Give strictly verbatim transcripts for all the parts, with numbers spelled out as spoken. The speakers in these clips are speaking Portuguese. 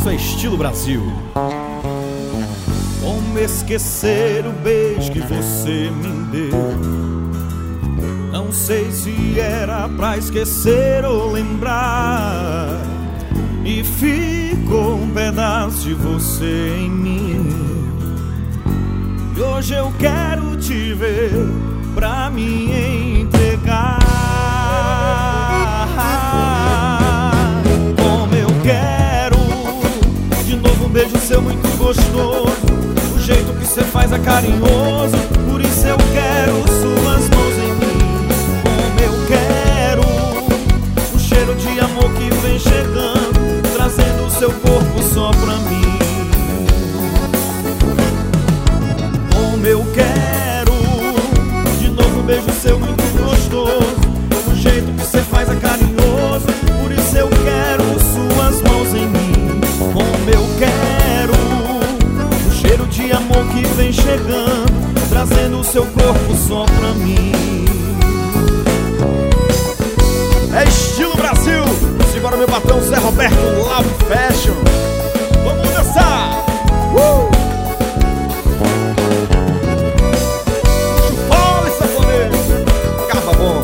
Isso é estilo Brasil. Como esquecer o beijo que você me deu? Não sei se era pra esquecer ou lembrar, e ficou um pedaço de você em mim. E hoje eu quero te ver pra me entregar. Como eu quero de novo um beijo seu muito gostoso. O jeito que você faz é carinhoso, por isso eu quero suas mãos em mim. Como eu quero o cheiro de amor que vem chegando, trazendo o seu corpo só pra mim. Como eu quero de novo um beijo seu muito gostoso. O jeito que você faz é carinhoso, por isso eu quero suas mãos em mim. Como eu quero o cheiro de amor que vem chegando, trazendo o seu corpo só pra mim. É estilo Brasil. Simbora, meu patrão Zé Roberto Love Fashion. Vamos dançar. Uh! Chupole, safoneiro. Cava bom.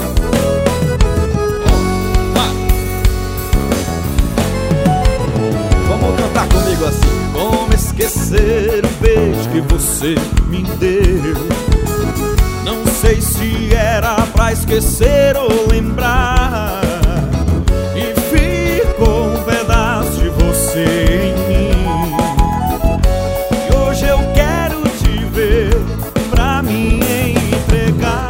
Vamos cantar comigo assim. Como esquecer o beijo que você me deu? Não sei se era pra esquecer ou lembrar, e ficou um pedaço de você em mim. E hoje eu quero te ver pra me entregar.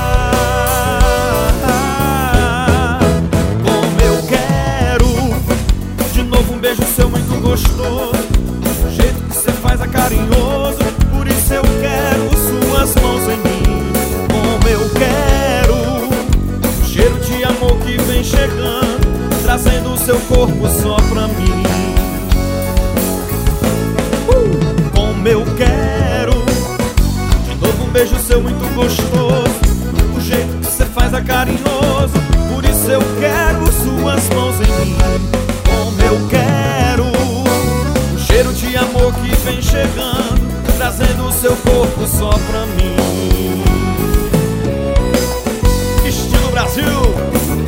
Como eu quero de novo um beijo seu muito gostoso. O jeito que você faz é carinhoso, por isso eu quero suas mãos em mim. Como eu quero o cheiro de amor que vem chegando, trazendo o seu corpo só pra mim. uh! Como eu quero de novo um beijo seu muito gostoso. O jeito que você faz é carinhoso, por isso eu quero suas mãos em mim. Como eu quero o cheiro de amor que vem chegando, trazendo o seu corpo só pra mim. Estilo Brasil.